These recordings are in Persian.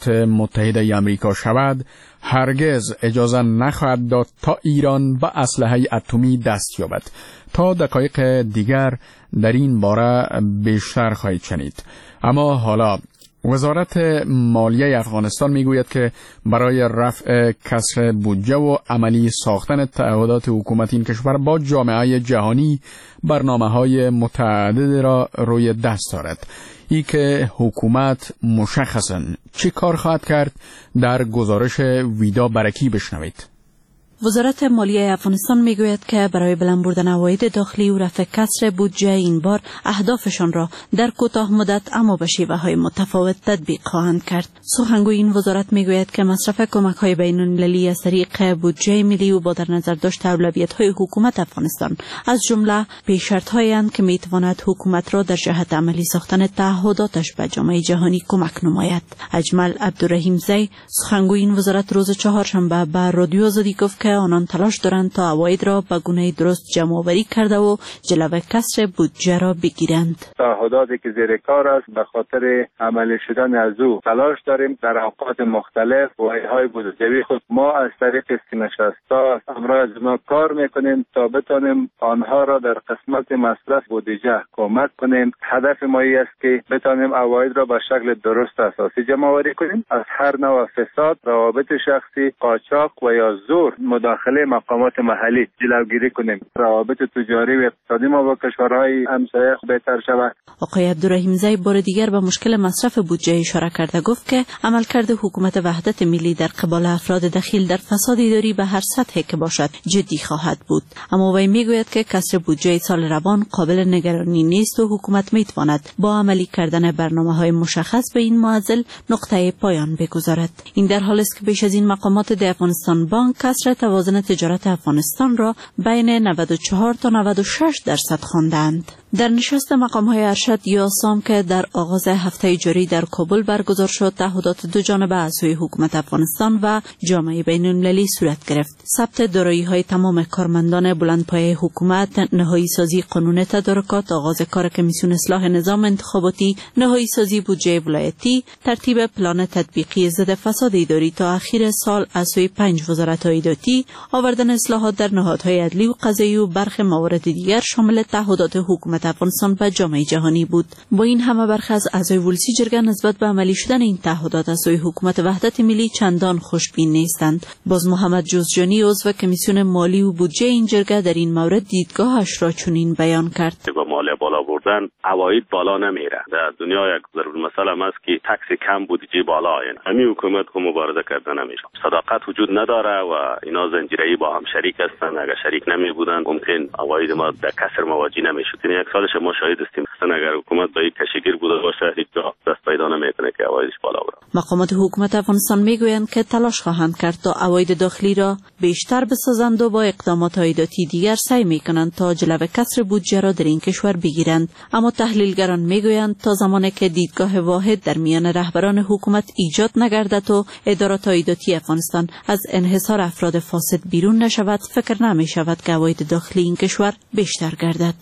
ایالات متحده آمریکا شود هرگز اجازه نخواهد داد تا ایران به اسلحه اتمی دست یابد. تا دقایق دیگر در این باره بیشتر خواهید شنید. اما حالا وزارت مالیه افغانستان میگوید که برای رفع کسر بودجه و عملی ساختن تعهدات حکومت این کشور با جامعه جهانی برنامه‌های متعدد را روی دست دارد. ای که حکومت مشخصاً چه کار خواهد کرد در گزارش ویدا برکی بشنوید. وزارت مالیه افغانستان میگوید که برای بلند بردن عواید داخلی و رفع کسر بودجه این بار اهدافشان را در کوتاه مدت اما به شیوه‌های متفاوت تطبیق خواهند کرد. سخنگوی این وزارت میگوید که مصرف کمک‌های بین‌المللی از طریق بودجه ملی و با در نظر داشت اولویت‌های حکومت افغانستان از جمله پیش‌شرط‌هایی اند که میتواند حکومت را در جهت عملی ساختن تعهداتش به جامعه جهانی کمک نماید. اجمل عبدالرحیم سخنگوی این وزارت روز چهارشنبه به رادیو آزادی گفت که آنان تلاش دارند تا عواید را به گونه درست جمع‌آوری کرده و جلوی کسر بودجه را بگیرند. تعهداتی که زیر کار است به خاطر عملی شدن از او تلاش داریم در اوقات مختلف وعده‌های بودجه‌ای خود ما از طریق نشست‌ها امروز ما کار میکنیم تا بتانیم آنها را در قسمت مصرف بودجه کمک کنیم. هدف ما است که بتانیم عواید را به شکل درست اساسی جمع‌آوری کنیم، از هر نوع فساد، روابط شخصی، قاچاق و یا زور مداخله مقامات محلی جلوگیری کنیم. روابط تجاری و اقتصادی ما با کشورهای همسایه بهتر شود. آقای عبدالرحیم بار دیگر به مشکل مصرف بودجه اشاره کرده گفت که عملکرد حکومت وحدت ملی در قبال افراد دخیل در فساد اداری به هر سطحی که باشد جدی خواهد بود. اما وی میگوید که کسر بودجه سال روان قابل نگرانی نیست و حکومت میتواند با عملی کردن برنامه‌های مشخص به این معضل نقطه پایان بگذارد. این در حالی است که بیش از این مقامات د افغانستان بانک کسر توازن تجارت افغانستان را بین 94 تا 96% خواندند. در نشست مقام‌های ارشد یا سام که در آغاز هفته جاری در کابل برگزار شد، تعهدات دو جانبه از سوی حکومت افغانستان و جامعه بین‌المللی صورت گرفت. ثبت دارایی‌های تمام کارمندان بلندپایه حکومت، نهایی سازی قانون تدارکات، آغاز کار کمیسیون اصلاح نظام انتخاباتی، نهایی سازی بودجه ولایتی، ترتیب پلان تطبیقی ضد فساد اداری تا اخیر سال از سوی 5 وزارت عایداتی، آوردن اصلاحات در نهادهای عدلی و قضایی و برخی موارد دیگر شامل تعهدات حکومت افغانستان به جامعه جهانی بود. با این همه برخی از اعضای ولسی جرگه نسبت به عملی شدن این تعهدات از سوی حکومت وحدت ملی چندان خوشبین نیستند. باز محمد جوزجانی عضو کمیسیون مالی و بودجه این جرگه در این مورد دیدگاهش را چنین بیان کرد: با مالیه بالا بردن عواید بالا نمیره. در دنیا یک ضرور مسئله است که تکس کم بودجه بالا آید. همین حکومت کو مبارزه کردن نمیشه. صداقت وجود نداره و اینا زنجیره‌ای با هم شریک هستند. اگر شریک نمی بودن ممکن عواید ما در کسر مواجه نمیشد. یک سالش ما شاهد هستیم اگر حکومت با یک کشیگیر بوده باشه هیچ جا دست پیدا نمیکنه که عوایدش بالا بره. مقامات حکومت افغانستان میگویند که تلاش خواهند کرد تا عواید داخلی را بیشتر بسازند و با اقدامات عایداتی دیگر سعی میکنند تا جلوی کسر بودجه را در این کشور بگیرند. اما تحلیلگران میگویند تا زمانی که دیدگاه واحد در میان رهبران حکومت ایجاد نگردد و ادارات عایداتی افغانستان از انحصار افراد فاسد بیرون نشود، فکر نمی شود که عواید داخلی این کشور بیشتر گردد.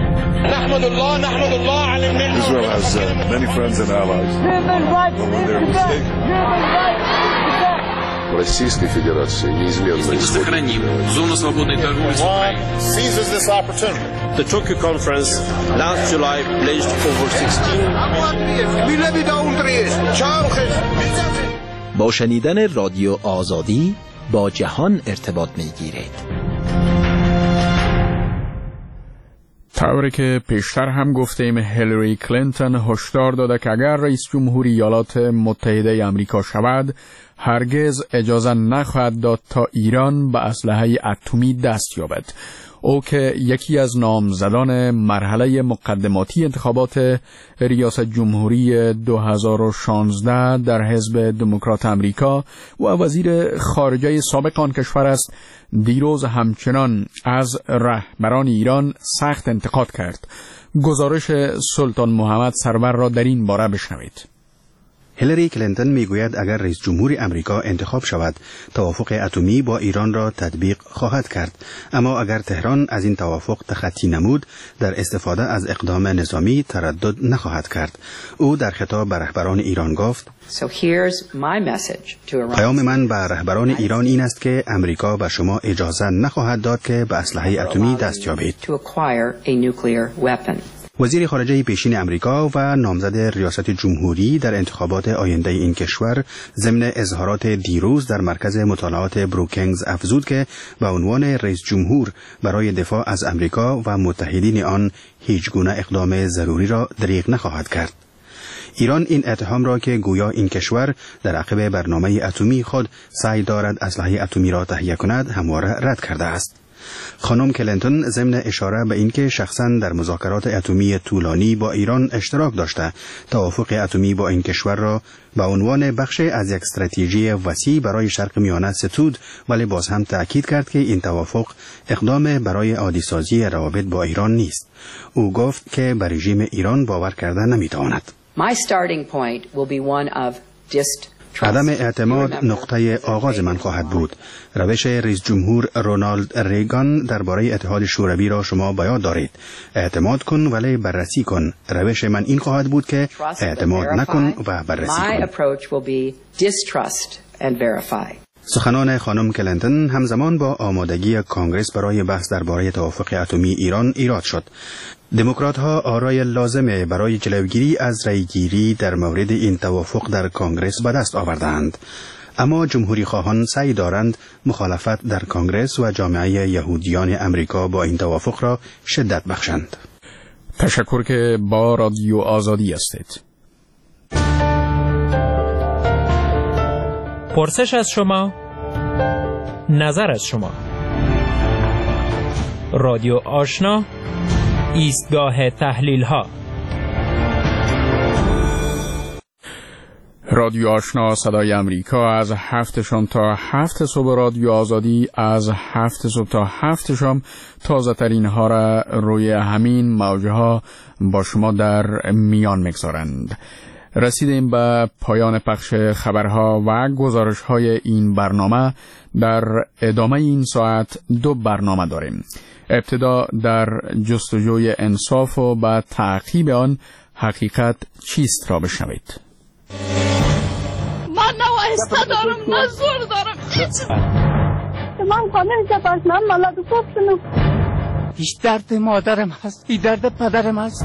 نحمد الله على المنة. Israel has many friends and allies. Российской Федерации неизменно сохраним зону свободной торговли с Украиной. Seizes this opportunity. The Tokyo conference last July pledged over 16 با شنیدن رادیو آزادی با جهان ارتباط می‌گیرید. طوری که پیشتر هم گفتیم هیلاری کلینتون هشدار داده که اگر رئیس جمهور ایالات متحده آمریکا شود هرگز اجازه نخواهد داد تا ایران به اسلحه اتمی دست یابد. او که یکی از نامزدان مرحله مقدماتی انتخابات ریاست جمهوری 2016 در حزب دموکرات آمریکا و وزیر خارجه سابق آن کشور است، دیروز همچنان از رهبران ایران سخت انتقاد کرد. گزارش سلطان محمد سرور را در این باره بشنوید. هیلاری کلینتون میگوید اگر رئیس جمهور امریکا انتخاب شود توافق اتمی با ایران را تطبیق خواهد کرد، اما اگر تهران از این توافق تخطی نمود در استفاده از اقدام نظامی تردد نخواهد کرد. او در خطاب به رهبران ایران گفت: پیام من به رهبران ایران این است که امریکا به شما اجازه نخواهد داد که به اسلحه اتمی دست یابید. وزیر خارجه پیشین امریکا و نامزد ریاست جمهوری در انتخابات آینده این کشور ضمن اظهارات دیروز در مرکز مطالعات بروکینگز افزود که به عنوان رئیس جمهور برای دفاع از امریکا و متحدین آن هیچ گونه اقدام ضروری را دریغ نخواهد کرد. ایران این اتهام را که گویا این کشور در عقب برنامه اتمی خود سعی دارد اسلحه اتمی را تهیه کند همواره رد کرده است. خانم کلینتون ضمن اشاره به اینکه شخصاً در مذاکرات اتمی طولانی با ایران اشتراک داشته، توافق اتمی با این کشور را به عنوان بخش از یک استراتژی وسیع برای شرق میانه ستود، ولی باز هم تأکید کرد که این توافق اقدام برای عادی‌سازی روابط با ایران نیست. او گفت که به رژیم ایران باور کردن نمی‌تواند. عدم اعتماد نقطه آغاز من خواهد بود. روش رئیس جمهور رونالد ریگان درباره اتحاد شوروی را شما به یاد دارید. اعتماد کن ولی بررسی کن. روش من این خواهد بود که اعتماد نکن و بررسی کن. سخنان خانم کلینتون همزمان با آمادگی کانگرس برای بحث درباره توافق اتمی ایران ایراد شد. دموکرات ها آرای لازمه برای جلوگیری از رأیگیری در مورد این توافق در کانگرس به دست آوردند، اما جمهوری خواهان سعی دارند مخالفت در کانگرس و جامعه یهودیان امریکا با این توافق را شدت بخشند. تشکر که با رادیو آزادی هستید. پرسش از شما، نظر از شما. رادیو آشنا، ایستگاه تحلیل ها. رادیو آشنا صدای امریکا از 7 شام تا 7 صبح، رادیو آزادی از 7 صبح تا 7 شام تازه ترین ها را روی همین موجه ها با شما در میان میگذارند. رسیدیم به پایان پخش خبرها و گزارش های این برنامه. در ادامه این ساعت 2 برنامه داریم. ابتدا در جستجوی انصاف و به تعقیب آن حقیقت چیست را بشنوید. من نوایسته دارم، من زور دارم. من قانون جباز من مالاد گفتنم. هیچ درد مادرم هست، هیچ درد پدرم هست.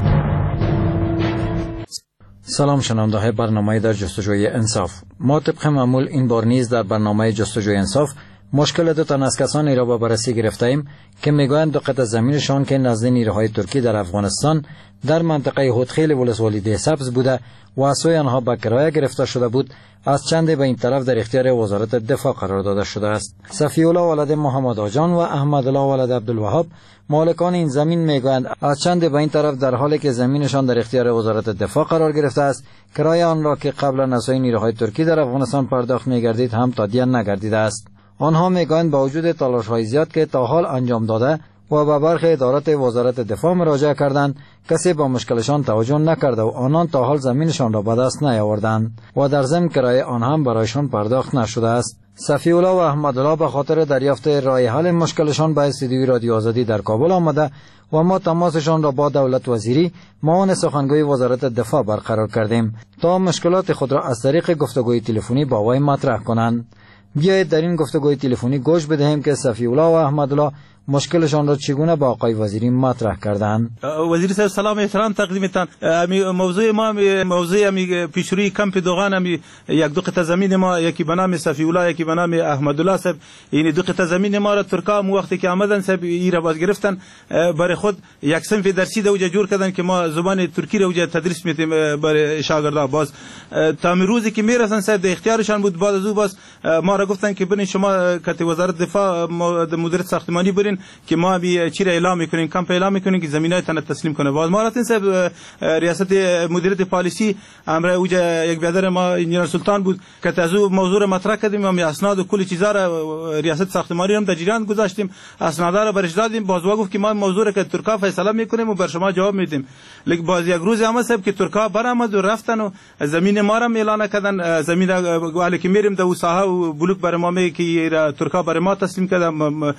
سلام شنونده های برنامه در جستجوی انصاف. ما طبق معمول این بار نیز در برنامه جستجوی انصاف مشکل 2 تن از کسانی را به بررسی گرفته ایم که میگویند 2 قطعه زمینشان که نزد نیروهای ترکی در افغانستان در منطقه هودخیل ولسوالی ده سبز بوده و از سوی آنها به کرایه گرفته شده بود، از چند به این طرف در اختیار وزارت دفاع قرار داده شده است. صفی الله ولد محمد آجان و احمد الله ولد عبدالوهاب مالکان این زمین میگویند از چند به این طرف در حالی که زمینشان در اختیار وزارت دفاع قرار گرفته است، کرایه آن را که قبلا از سوی نیروهای ترکی در افغانستان پرداخت می‌گردید هم تادیه نگردیده است. آنها میگویند با وجود تلاش‌های زیاد که تا حال انجام داده و به برخی ادارات وزارت دفاع مراجعه کردند، کسی با مشکلشان توجه نکرده و آنان تا حال زمینشان را به دست نیاوردند و در ضمن کرایه آن هم برایشان پرداخت نشده است. صفی الله و احمد الله به خاطر دریافت راه حل مشکلشان به استودیوی رادیو آزادی در کابل آمده و ما تماسشان را با دولت وزیری معاون سخنگوی وزارت دفاع برقرار کردیم تا مشکلات خود را از طریق گفتگوی تلفنی با وی مطرح کنند. بیایید در این گفتگوی تلفنی گوش بدهیم که صفی الله و احمد الله مشکلشان را چگونه با آقای وزیری مطرح کردند. وزیر صاحب سلام احترام تقدیمتان. موضوع ما موضوع پیشروی کمپ دوغان 1-2 قطعه زمین ما، یکی به نام صفی الله یکی به نام احمد الله صاحب، این 2 قطعه زمین ما را ترکا وقتی که آمدن صاحب ایرا باز گرفتن، برای خود یک صنف درسی دوجه جور کردن که ما زبان ترکی رو تدریس میتیم برای شاگردان. باز تا روزی که میرسن صاحب در اختیارشان بود. بعد از او باز ما را گفتن که برین شما کت وزارت دفاع مدیریت ساختمانی برین که ما چی را اعلام میکنیم، کمپ اعلام میکنیم که زمینای تن تسلیم کنه. باز ما رفتیم صاحب ریاست مدیریت پالیسی امر اوجا یک بیادر ما انجینر سلطان بود که از او موضوع مطرح کردیم و اسناد و کل چیزا را ریاست ساختمانی هم در جریان گذاشتیم، اسنادا را برش دادیم. باز گفت که ما موضوع را که ترکا فیصله میکنیم و بر شما جواب میدیم. لیکن باز یک روز هم صاحب که ترکا برآمد و رفتن و زمین ما را اعلان کردن، زمین والی که میریم در ساحه و بلوک بر ما می که ترکا بر ما تسلیم کردن.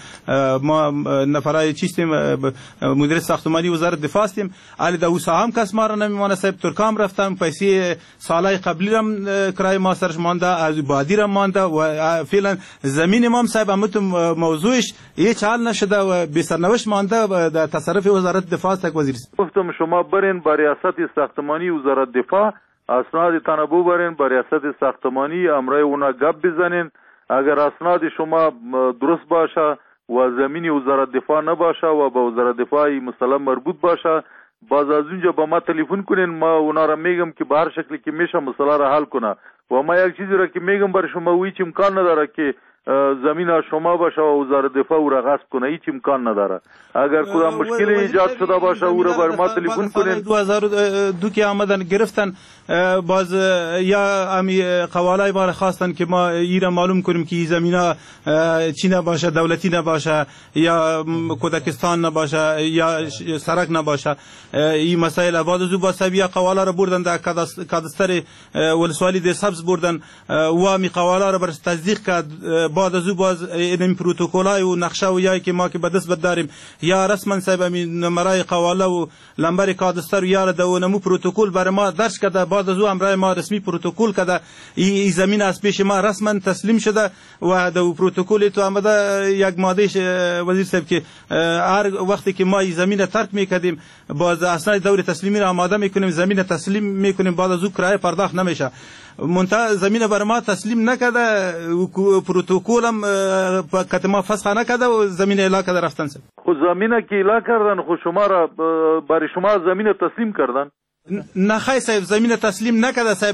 ما نفرای چیستیم مدیر ساختمانی وزارت دفاع هستیم، علی در ساحه هم کس ما را نمیمانه صاحب. ترکا هم رفتن، پیسه سالهای قبلی هم کرای ما سرش مانده، از بادی را مانده و فعلا زمین ما صاحب همتون موضوعش هیچ حل نشده و بی سرنوشت مانده در تصرف وزارت دفاع است. وزیر گفتم شما برین با ریاست ساختمانی وزارت دفاع اسناد تنبو برین، با ریاست ساختمانی امرای اونا گپ بزنین. اگر اسناد شما درست باشه و زمینی وزارت دفاع نباشه و با وزارت دفاع مسلم مربوط باشه، باز از اونجا با ما تلفن کنین. ما اونا را میگم که به هر شکلی که میشه مسئله را حل کنه. و ما یک چیزی را که میگم بر شما هیچ امکان نداره که زمین شما باشه و وزارت دفاع او را غصب کنه، هیچ امکان نداره. اگر کدام مشکلی ایجاد شده باشه او را بر ما تلفن کنین. 2002 که آمدن گرفتن، باز یا امی قوالای ما خواستن که ما ایران معلوم کنیم که این زمینا چی نباشه، دولتی نباشه یا کودکستان نباشه یا سرک نباشه. این مسائل بعد از او با سویه قوالا را بردن در کادستر ولسوالی ده سبز بردن و می قوالا را بر تصدیق کرد. بعد از او باز این پروتکلای و نقشه و یایی که ما که به دست بداریم یا رسما صاحب این نمره قوالا و لمبر کادستر و یا دو نمو پروتکل بر ما درج کرده. بعد از او امرای ما رسمی پروتکل کرده، این زمین از پیش ما رسما تسلیم شده و دو پروتکل تو آمده یک ماده وزیر صاحب که هر وقتی که ما این زمین ترک میکردیم باز اسناد دور تسلیمی را آماده میکنیم، زمین تسلیم میکنیم، بعد از او کرایه پرداخت نمیشه. منتها زمین بر ما تسلیم نکرده، پروتکل هم که ما فسخ نکرده و زمین اعلام کرده رفتن. خود زمین که اعلام کردن خود شما را برای شما زمین تسلیم کردن؟ نه خیلی صاحب زمین تسلیم نکرده صاحب،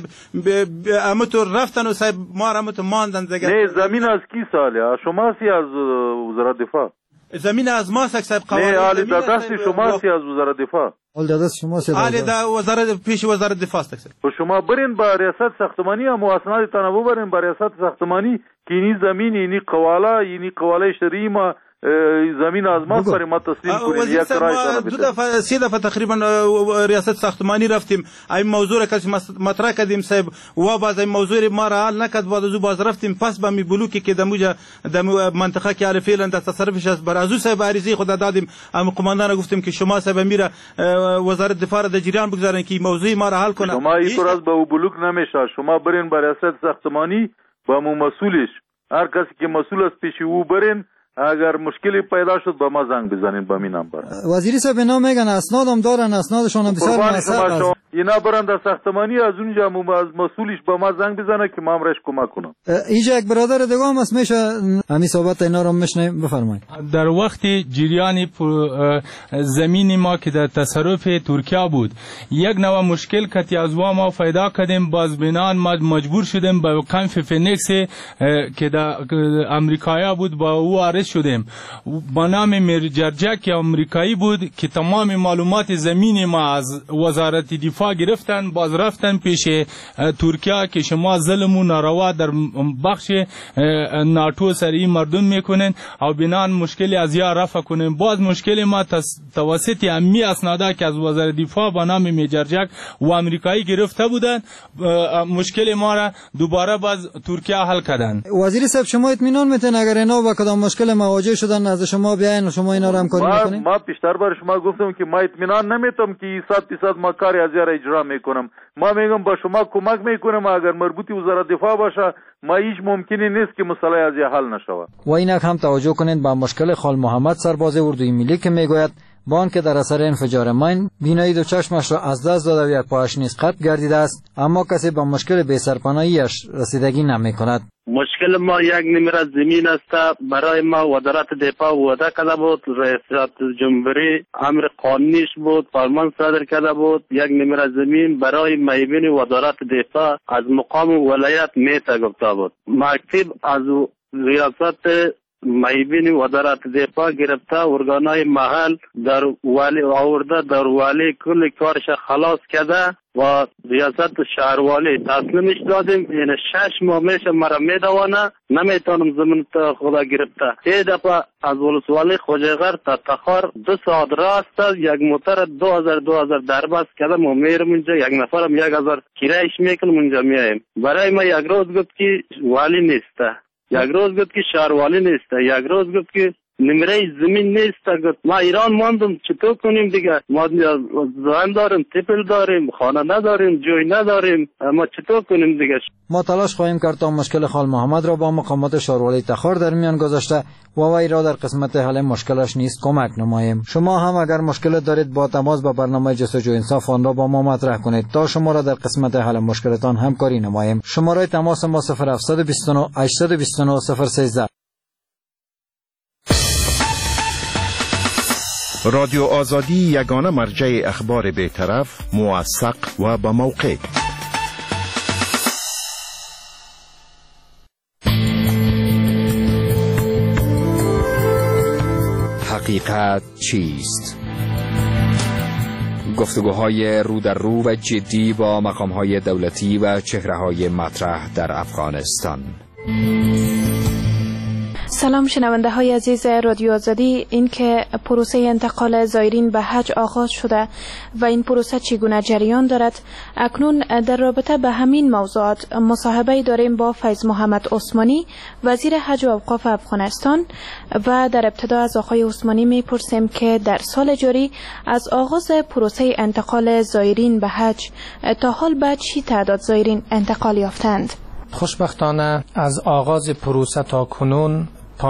امتو رفتن و صاحب ما را امتو ماندن دیگه. نه زمین از کی ساله؟ شما سی از وزارت دفاع؟ زمین از ما صاحب قوانین. نه حالی در دست شما سی از وزارت دفاع. حال در دست شما سی. حالی در وزارت پیش وزارت دفاع است صاحب. و شما برین با ریاست ساختمانی هم اسناد تنبو برین با ریاست ساختمانی که این زمین اینی قواله شرعی ما زمین از ما برای ما تسلیم کنید. یک کرایه دو دفعه سه دفعه تقریبا ریاست ساختمانی رفتیم، این موضوع را کسی مطرح کردیم صاحب و باز این موضوع ما را حل نکرد. بعد از باز رفتیم پس به می بلوکی که دموجا منطقه که علی فعلا در تصرفش است بر از او صاحب عریضه خود دادیم. ام قماندان گفتیم که شما صاحب میره وزارت دفاع را در جریان بگذارن که موضوع ما را حل کنه. شما این طور از به بلوک نمیشه، شما برین بر ریاست ساختمانی با مسئولش، هر کسی که مسئول است پیش او برین. اگر مشکلی پیدا شد با ما زنگ بزنین با می نمبر. وزیری صاحب اینا میگن اسناد هم دارن، اسنادشون هم بسیار موثر. اینا برند از ساختمانی از اونجا از مسئولش با ما زنگ بزنه که ما هم رش کمک کنم. اینجا یک برادر دیگه هم است، میشه همین صحبت اینا رو میشنیم. بفرمایید. در وقت جریان زمین ما که در تصرف ترکیه بود یک نوع مشکل کتی از ما پیدا کردیم، باز بنان ما مجبور شدیم به کمپ فینیکس که در امریکایی بود با او عرض شدیم. با نام میرجرجک امریکایی بود که تمام معلومات زمین ما از وزارت دفاع گرفتن، باز رفتن پیش ترکیه که شما ظلم و ناروا در بخش ناتو سر این مردم میکنن او بنان مشکلی از یا رفع کنن. باز مشکل ما توسط امی اسنادا که از وزارت دفاع با نام میرجرجک و امریکایی گرفته بودن، مشکل ما را دوباره باز ترکیه حل کردن. وزیر صاحب شما اطمینان میتین اگر اینا با کدام مشکل مواجه شدن از شما بیاین و شما اینا رو همکاری میکنین؟ ما پیشتر بر شما گفتم که ما اطمینان نمیتم که 100% ما کاری از یار اجرا میکنم. ما میگم با شما کمک میکنم، اگر مربوطی وزارت دفاع باشه ما هیچ ممکنی نیست که مسئله از یه حل نشود. و اینک هم توجه کنید با مشکل خال محمد سرباز اردوی ملی که میگوید بان که در اثر انفجار ماین بینایی دو چشمش را از دست داده و یک پاش نیز قطع گردیده است، اما کسی با مشکل بی‌سرپناهی‌اش رسیدگی نمی‌کند. مشکل ما یک نیمه زمین است. برای ما وزارت دفاع وعده کرده بود، رئیس جمهوری امر قانونیش بود، فرمان صادر کرده بود یک نیمه زمین برای میبین وزارت دفاع از مقام ولایت میته گفته بود. مکتب از ریاست میبینی وزارت دفاع گرفته ارگانهای محل در والی آورده، در والی کل کارش خلاص کرده و ریاست شهروالی تسلیمش دادیم. این 6 ماه میشه مرا میدوانه، نمیتونم زمین تا خدا گرفته. یه دفعه از ولسوالی خوجه‌غر تا تخار 2 ساعت راست، یک موتر 2000 دربست کردم و میرم اونجا، یک نفرم 1000 کرایش میکنم اونجا میایم. برای ما یک روز گفت که والی نیسته، یک روز گفت که شهروالی نیسته، یک روز گفت که نمره زمین نیست. ما ایران ماندم، چطور کنیم دیگه؟ ما زن داریم، تپل داریم، خانه نداریم، جوی نداریم، ما چطور کنیم دیگه؟ ما تلاش خواهیم کرد تا مشکل خال محمد را با مقامات شهروالی تخار در میان گذاشته و وی را در قسمت حل مشکلش نیست کمک نماییم. شما هم اگر مشکل دارید با تماس با برنامه جستجو انصاف آن را با ما مطرح کنید تا شما را در قسمت حل مشکلتان همکاری نماییم. شماره تماس ما 0729 829 013. رادیو آزادی یگانه مرجع اخبار بی‌طرف، موثق و با موقع. حقیقت چیست؟ گفتگوهای رو در رو و جدی با مقام‌های دولتی و چهره‌های مطرح در افغانستان. سلام شنونده های عزیز رادیو آزادی. این که پروسه انتقال زائرین به حج آغاز شده و این پروسه چگونه جریان دارد، اکنون در رابطه به همین موضوعات مصاحبه داریم با فیض محمد عثمانی، وزیر حج و اوقاف افغانستان، و در ابتدا از آقای عثمانی میپرسیم که در سال جاری از آغاز پروسه انتقال زائرین به حج تا حال به چی تعداد زائرین انتقال یافتند؟ خوشبختانه از آغاز پروسه تا کنون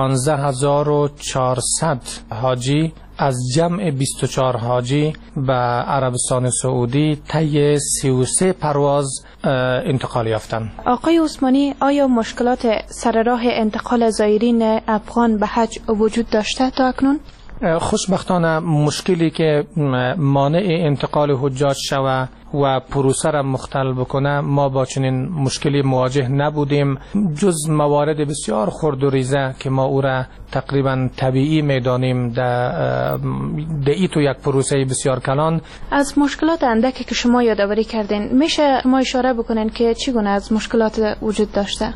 15400 حاجی از جمع 24 حاجی به عربستان سعودی طی 33 پرواز انتقال یافتند. آقای عثمانی، آیا مشکلات سر راه انتقال زائرین افغان به حج وجود داشته تا اکنون؟ خوشبختانه مشکلی که مانع انتقال حجاج شوه و پروسه را مختل بکنه، ما با چنین مشکلی مواجه نبودیم، جز موارد بسیار خرد و ریزه که ما او را تقریبا طبیعی میدانیم در تو یک پروسه بسیار کلان. از مشکلات اندکی که شما یادآوری کردین، میشه ما اشاره بکنین که چگونه از مشکلات وجود داشته؟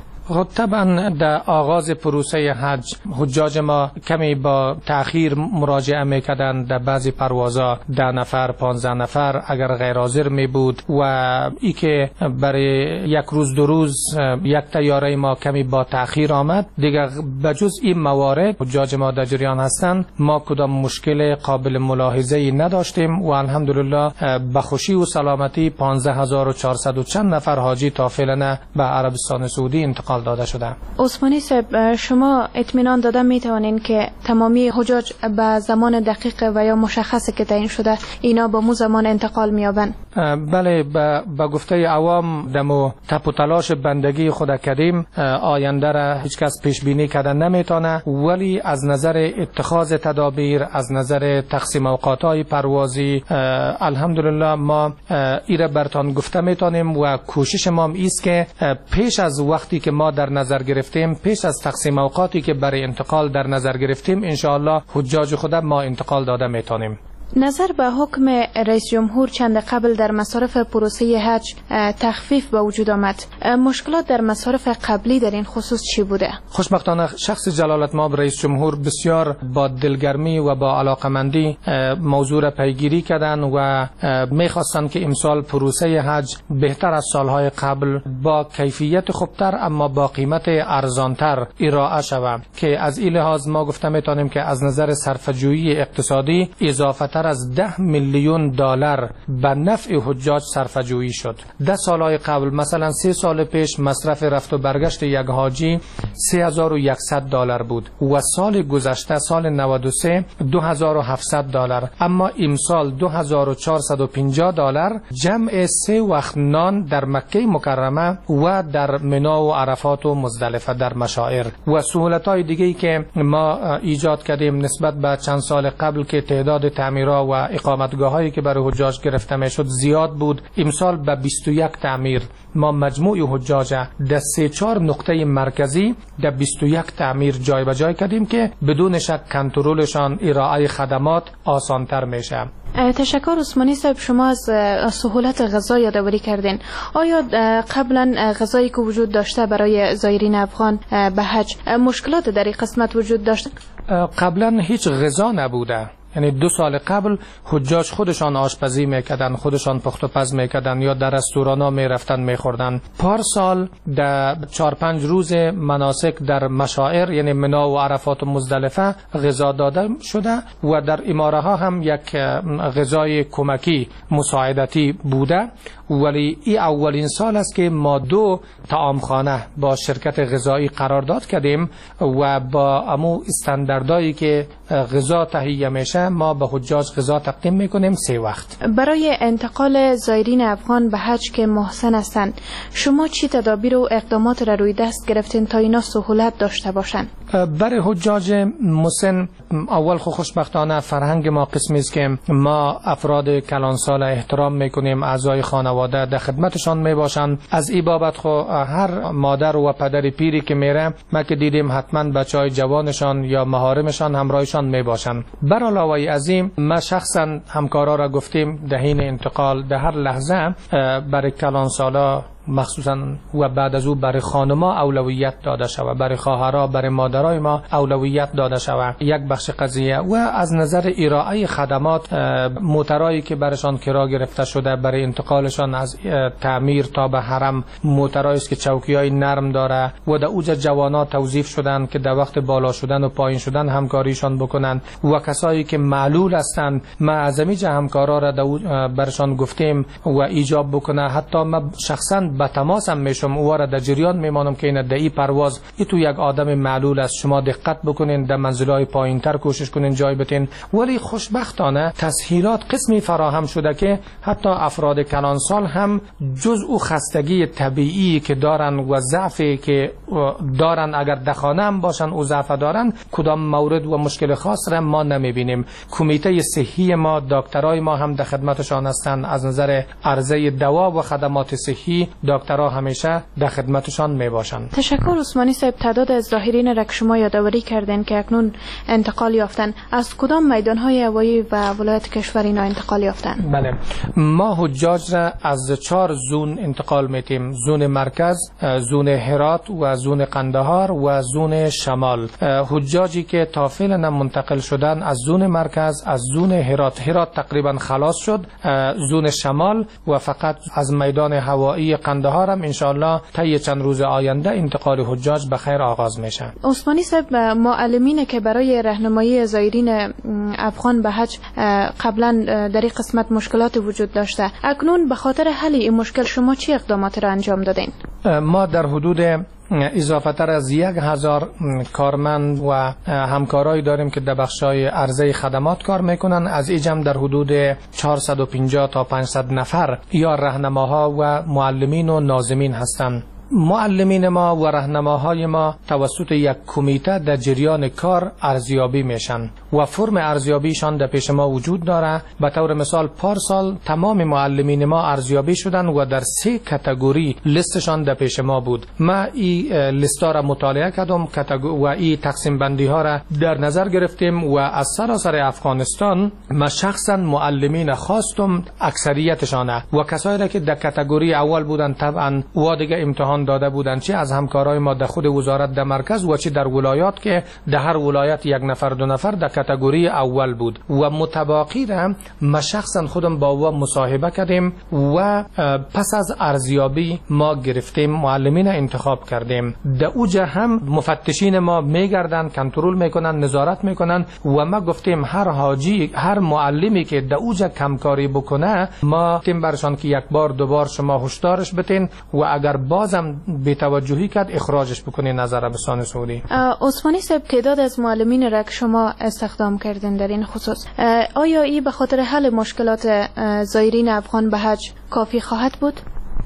طبعا در آغاز پروسه حج حجاج ما کمی با تأخیر مراجعه میکردند. در بعضی پروازها 10 نفر 15 نفر اگر غیر حاضر می بود و ای که برای یک روز 2 روز یک طیاره ما کمی با تأخیر آمد دیگر. بجز این موارد حجاج ما در جریان هستند، ما کدام مشکل قابل ملاحظه ای نداشتیم و الحمدلله به خوشی و سلامتی 15400 و چند نفر حاجی تا فعلا به عربستان سعودی انتقال داده شده. عثمانی صاحب، شما اطمینان داده می توانین که تمامی حجاج به زمان دقیق و یا مشخصی که تعیین شده اینا با مو زمان انتقال می یابند؟ بله، به گفته عوام دمو تپ و تلاش بندگی خود کردیم، آینده را هیچ کس پیش بینی کردن نمیتونه، ولی از نظر اتخاذ تدابیر، از نظر تقسیم اوقاتهای پروازی الحمدلله ما ایره برتان گفته میتونیم و کوشش ما ایست که پیش از وقتی که ما در نظر گرفتیم، پیش از تقسیم اوقاتی که برای انتقال در نظر گرفتیم، انشاءالله حجاج خود ما انتقال داده میتونیم. نظر به حکم رئیس جمهور چند قبل در مصارف پروسه حج تخفیف به وجود آمد، مشکلات در مصارف قبلی در این خصوص چی بوده؟ خوشبختانه شخص جلالت مآب رئیس جمهور بسیار با دلگرمی و با علاقمندی موضوع را پیگیری کردند و میخواستند که امسال پروسه حج بهتر از سالهای قبل با کیفیت خوبتر اما با قیمت ارزانتر ارائه شود، که از این لحاظ ما گفته میتونیم که از نظر صرفه‌جویی اقتصادی اضافه از 10 میلیون دلار به نفع حجاج صرفه‌جویی شد. 10 سالهای قبل مثلا 3 سال پیش مصرف رفت و برگشت یک حاجی 3100 دلار بود و سال گذشته سال 93 2700 دلار، اما امسال 2450 دلار جمع 3 وقت نان در مکه مکرمه و در منی و عرفات و مزدلفه در مشاعر و سهولت‌های دیگه‌ای که ما ایجاد کردیم نسبت به چند سال قبل که تعداد تعمیرات ها و اقامتگاه هایی که برای حجاج گرفته میشد زیاد بود. امسال به 21 تعمیر ما مجموع حجاج در 3-4 نقطه مرکزی در 21 تعمیر جای به جای کردیم که بدون شک کنترلشان، ارائه خدمات آسانتر میشه. تشکر عثمانی صاحب، شما از سهولت غذا یادآوری کردین. آیا قبلا غذایی که وجود داشته برای زایرین افغان به حج مشکلات در این قسمت وجود داشت؟ قبلا هیچ غذا نبوده. یعنی 2 سال قبل حجاج خودشان آشپزی میکردن، خودشان پخت و پز میکردن یا در رستورانا میرفتن میخوردن. پارسال در 4-5 روز مناسک در مشاعر یعنی منا و عرفات و مزدلفه غذا داده شده و در اماره ها هم یک غذای کمکی مساعدتی بوده، ولی این اولین سال است که ما 2 طعامخانه با شرکت غذایی قرارداد کردیم و با امو استانداردایی که غذا تهیه میشه ما به حجاج غذا تقدیم میکنیم 3 وقت. برای انتقال زایرین افغان به حج که محسن هستند، شما چی تدابیر و اقدامات را روی دست گرفتین تا اینا سهولت داشته باشن؟ برای حجاج مسن اول خوشبختانه فرهنگ ما قسمی است که ما افراد کلانسال احترام میکنیم، اعضای خانواده در خدمتشان میباشند. از این بابت هر مادر و پدر پیری که میره ما که دیدیم حتما بچهای جوانشان یا محارمشان همراهشان میباشند. بر علاوه از این ما شخصا همکارا را گفتیم در حین انتقال در هر لحظه برای کلانسالا مخصوصا و بعد از او برای خانما اولویت داده شود، برای خواهرها، برای مادرای ما اولویت داده شود. یک بخش قضیه و از نظر ارائه خدمات موترایی که برشان کرا گرفته شده برای انتقالشان از تعمیر تا به حرم، موترایی است که چوکیای نرم داره و در اوج جوانا توظیف شدن که در وقت بالا شدن و پایین شدن همکاریشان بکنن و کسایی که معلول هستند ما از همیشه همکارا را برشان گفتیم و ایجاب بکنه. حتی ما شخصا با تماس هم میشم او را در جریان میمانم که این در این پرواز تو یک آدم معلول است، شما دقت بکنین در منزلهای پایینتر کوشش کنین جای بتین. ولی خوشبختانه تسهیلات قسمی فراهم شده که حتی افراد کلانسال هم جز او خستگی طبیعی که دارن و ضعفی که دارن اگر دخانه هم باشن او ضعف دارن کدام مورد و مشکل خاص را ما نمیبینیم. کمیته صحی ما، دکترای ما هم در خدمتشان هستند. از نظر عرضه دوا و خدمات صحی دکترها همیشه در خدمتشان می باشند. تشکر عثمانی صاحب. تعداد از ظاهرین را که شما یادآوری کردین که اکنون انتقال یافتن، از کدام میدانهای هوایی و ولایت کشور اینا انتقال یافتن؟ بله، ما حجاج را از 4 زون انتقال میتیم: زون مرکز، زون هرات و زون قندهار و زون شمال. حجاجی که تا فعلا منتقل شدن از زون مرکز، از زون هرات تقریبا خلاص شد، زون شمال و فقط از میدان هوایی قندهار هم انشاءالله طی چند روز آینده انتقال حجاج به خیر آغاز میشه. عثمانی صاحب، معلمین که برای راهنمایی زایرین افغان به حج قبلا در این قسمت مشکلات وجود داشته، اکنون به خاطر حل این مشکل شما چه اقدامات را انجام دادین؟ ما در حدود اضافه تر از 1000 کارمند و همکارایی داریم که در بخشای عرضه خدمات کار میکنن. از این جمع در حدود 450 تا 500 نفر یا راهنماها و معلمین و ناظمین هستند. معلمین ما و راهنماهای ما توسط یک کمیته در جریان کار ارزیابی میشن و فرم ارزیابیشان در پیش ما وجود داره. به طور مثال پارسال تمام معلمین ما ارزیابی شدن و در 3 کاتگوری لیستشان در پیش ما بود. ما این لیستا را مطالعه کردم و این تقسیم بندی ها را در نظر گرفتیم و از سراسر افغانستان ما شخصا معلمین خواستم اکثریتشانه و کسایی را که در کاتگوری اول بودن طبعا و دیگه امتحان داده بودن، چه از همکارای ما در خود وزارت در مرکز و چه در ولایات که در هر ولایت 1 نفر 2 نفر در کاتگوری اول بود و متباقی را ما شخصا خودم با او مصاحبه کردیم و پس از ارزیابی ما گرفتیم معلمین انتخاب کردیم. در اوجه هم مفتشین ما میگردن، کنترل میکنن، نظارت میکنن و ما گفتیم هر حاجی، هر معلمی که در اوجه کمکاری بکنه ما تیم برشان که 1 بار 2 بار شما هشدارش بتین و اگر بازم بی‌توجهی کرد اخراجش بکنین از عربستان سعودی. عثمانی صاحب، تعداد از معلمین را که شما استخدام کردین در این خصوص، آیا این به خاطر حل مشکلات زایرین افغان به حج کافی خواهد بود؟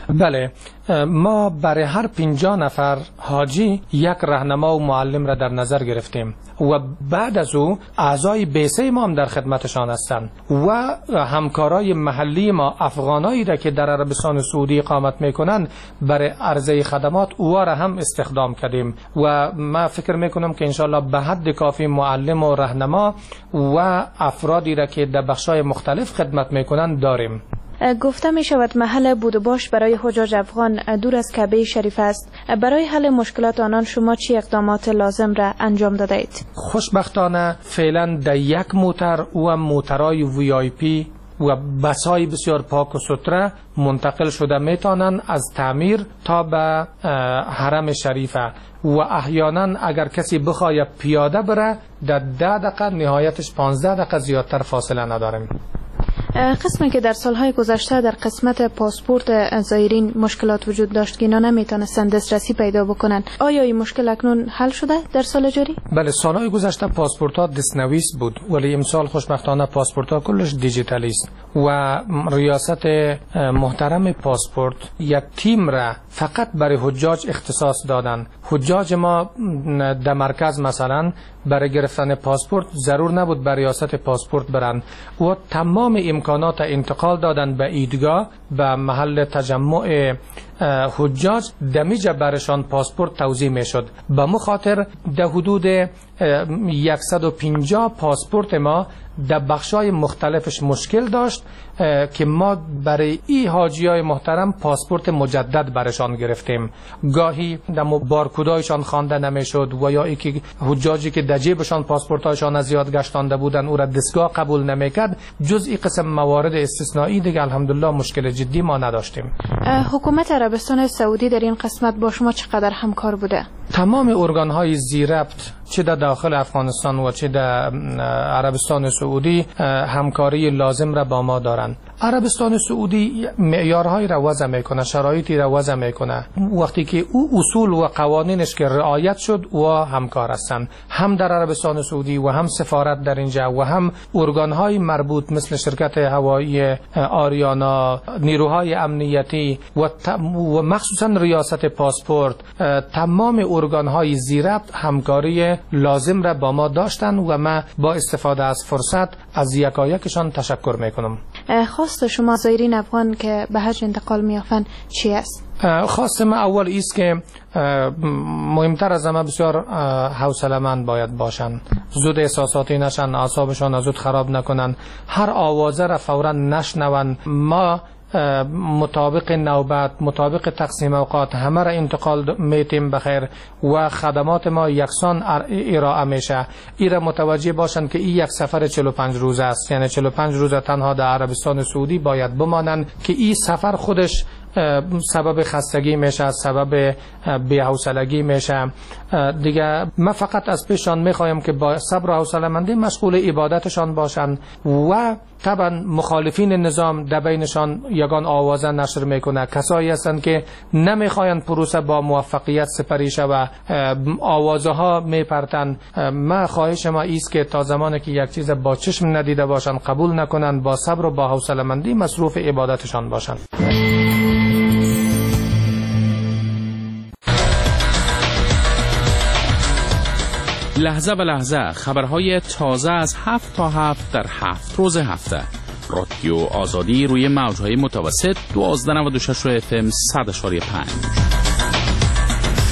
بله، ما برای هر 50 نفر حاجی یک راهنما و معلم را در نظر گرفتیم و بعد از او اعضای بیسه ما هم در خدمتشان هستند و همکارای محلی ما افغانایی را که در عربستان سعودی اقامت میکنند برای عرضه خدمات او را هم استخدام کردیم و ما فکر میکنم که انشالله به حد کافی معلم و راهنما و افرادی را که در بخشای مختلف خدمت میکنند داریم. گفته می شود محل بود و باش برای حجاج افغان دور از کعبه شریف است. برای حل مشکلات آنان شما چه اقدامات لازم را انجام داده اید؟ خوشبختانه فعلا در یک موتر و موترهای VIP و بسای بسیار پاک و سوتره منتقل شده میتونن از تعمیر تا به حرم شریفه و احیانا اگر کسی بخواد پیاده بره در 10 دقیقه نهایتش 15 دقیقه زیادتر فاصله نداریم. قسمی که در سالهای گذشته در قسمت پاسپورت زائرین مشکلات وجود داشت که اینا نمیتونستند دسترسی پیدا بکنن، آیا این مشکل اکنون حل شده در سال جاری؟ بله، سالهای گذشته پاسپورت ها دستنویس بود ولی امسال خوشبختانه پاسپورت ها کلش دیجیتالی است و ریاست محترم پاسپورت یک تیم را فقط برای حجاج اختصاص دادن. حجاج ما در مرکز مثلا برای گرفتن پاسپورت ضرور نبود برای ریاست پاسپورت برن و تمام امکانات انتقال دادن به ایدگاه به محل تجمع حجاج دمیجه برشان پاسپورت توزیع می شد. به مخاطر در حدود 150 پاسپورت ما در بخشای مختلفش مشکل داشت که ما برای این حاجیای محترم پاسپورت مجدد برشان گرفتیم. گاهی در بارکودایشان خوانده نمیشد و یا اینکه حجاجی که در جیبشان پاسپورتاشان از یاد گشتانده بودن او را دستگاه قبول نمیکرد. جز این قسم موارد استثنایی دیگه الحمدلله مشکل جدی ما نداشتیم. حکومت عربستان سعودی در این قسمت با شما چقدر همکار بوده؟ تمام ارگان‌های زیربط چه در داخل افغانستان و چه در عربستان سعودی همکاری لازم را با ما دارند. عربستان سعودی معیارهای را وضع میکنه، شرایطی را وضع میکنه. وقتی که او اصول و قوانینش که رعایت شد و همکار هستند، هم در عربستان سعودی و هم سفارت در اینجا و هم ارگانهای مربوط مثل شرکت هوایی آریانا، نیروهای امنیتی و مخصوصا ریاست پاسپورت، تمام ارگانهای زیربط همکاری لازم را با ما داشتن و ما با استفاده از فرصت از یکایکشان تشکر میکنم. خواست شما زائرین افغان که به حج انتقال میافن چی است؟ خواست ما اول ایست که مهمتر از همه بسیار حوصله‌مند باید باشن، زود احساساتی نشن، اعصابشان زود خراب نکنن، هر آوازه را فورا نشنون. ما مطابق نوبت، مطابق تقسیم اوقات همه را انتقال میتیم بخیر و خدمات ما یکسان ارائه میشه. این را متوجه باشن که این یک سفر 45 روزه است، یعنی 45 روزه تنها در عربستان سعودی باید بمانن که این سفر خودش سبب خستگی میشه، سبب بی‌حوصلگی میشه. دیگه ما فقط از پیشان میخوایم که با صبر و حوصله‌مندی مشغول عبادتشان باشن و طبعا مخالفین نظام در بینشان یگان آوازه نشر میکنه. کسایی هستند که نمیخواین پروسه با موفقیت سپری شود، آوازه ها میپرتن. ما خواهش ما ایست که تا زمانی که یک چیز با چشم ندیده باشن قبول نکنن، با صبر و با حوصله‌مندی مصروف عبادتشان باشن. لحظه به لحظه خبرهای تازه از 7 تا 7 در 7 روز هفته. رادیو آزادی روی موجهای متوسط 1296 FM 100.5.